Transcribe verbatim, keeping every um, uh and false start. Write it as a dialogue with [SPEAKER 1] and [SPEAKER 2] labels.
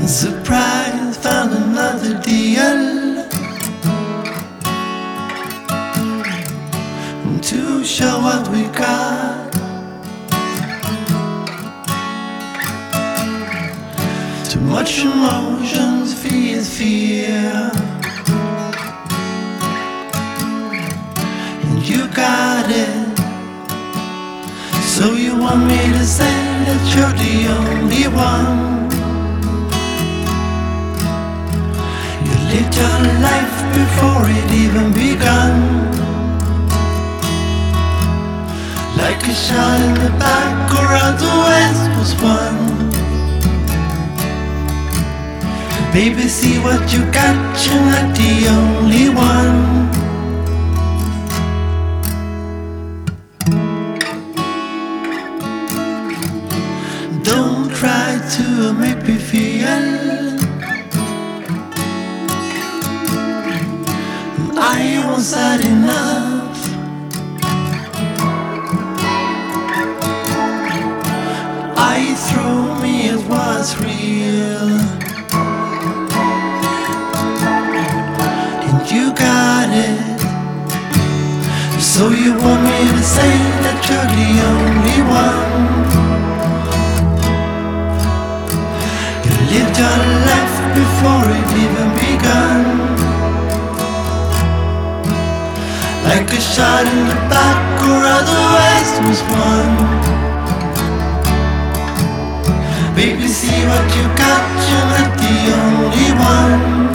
[SPEAKER 1] Surprise, found another deal to show what we got. Too much emotions, fear is fear, and you got it. So you want me to say that you're the only one? You lived your life before it even begun, like a shot in the back or out the west was won. Baby, see what you got, you're not the only one. Don't try to make me feel I was had enough. I threw me, it was real, and you got it. So you want me to say that you're the only one? Lived your life before it even begun, like a shot in the back or otherwise was won. Baby, see what you got, you're not the only one.